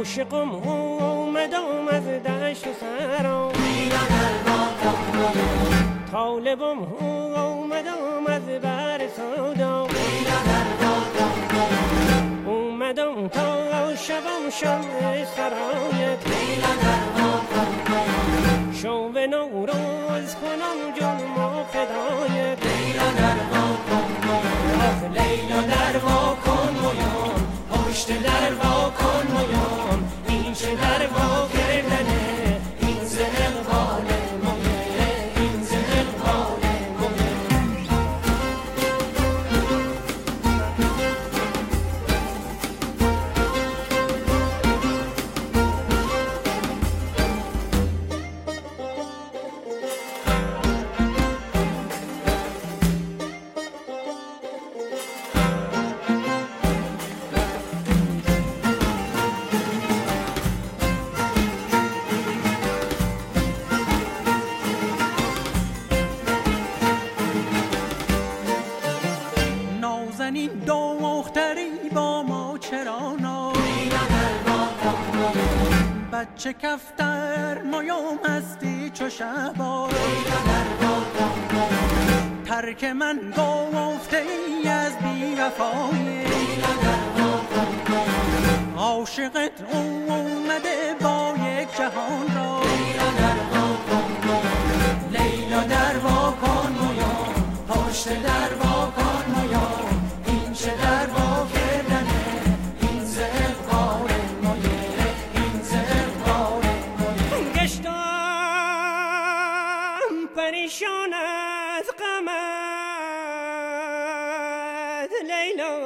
عاشقم اومدم از دشت و صحرا، طالبم اومدم از بر سودا، اومدم تا شبم شمع سرایت، شو به نوروز کنم جنم و فدایت. آخ لیلا در وا کن مویان، پشت در وا کن مویان، این چه در وا کردنه، این ز اقبال مویه، این ز اقبال مویه. نازنین دختری با ما چرا ناز، بچه کفتر مایام هستی چو شبا، ترک من گفته ای از بی وفایی، عاشقت اومده با یک جهان را. لیلا در وا کن مویان، پشت در وا کن مویان، این چه در وا کردنه، این ز اقبال مویه، این ز اقبال مویه. گشتم پریشان از غمت لیلا،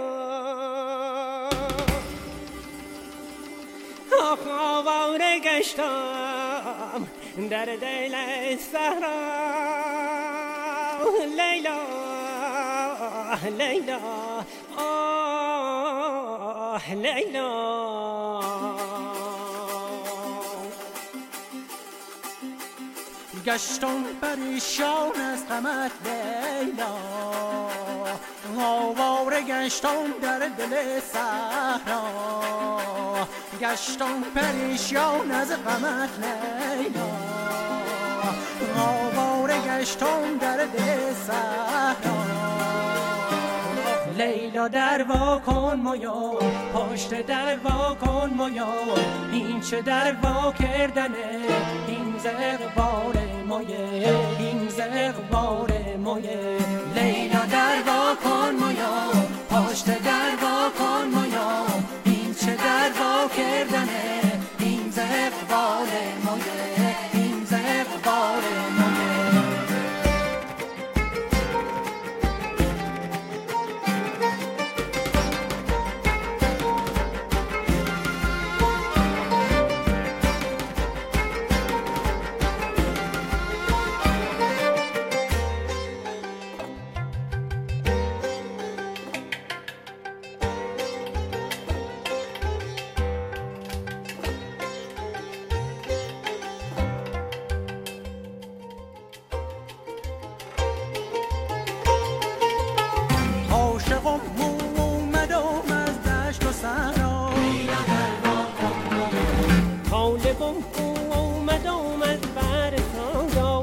آخ آواره گشتم در دل صحرا لیلا، لیلا آه لیلا. گشتم پریشان از غمت لیلا، آواره گشتم در دل صحرا، گشتم پریشان از غمت لیلا، آواره گشتم در دل صحرا. لیلا در وا کن مویان، پشت در وا کن مویان، این چه در وا کردنه، این ز اقبال مویه، این ز اقبال مویه. لیلا در وا کن مویان، پشت در وا کن مویان، این چه در وا کردنه، این ز اقبال مویه، این ز اقبال مویه. عاشقم اومدم از دشت و صحرا، طالبم اومدم از بر سودا،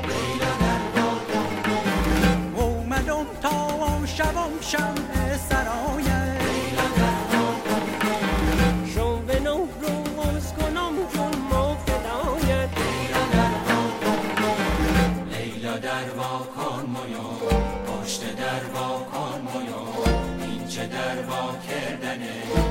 اومدم تا شبم شمع سرایت، شو به نوروز کنم جنم و فدایت. لیلا در وا کن مویان، پشت در وا کن مویان، این چه در وا کردنه،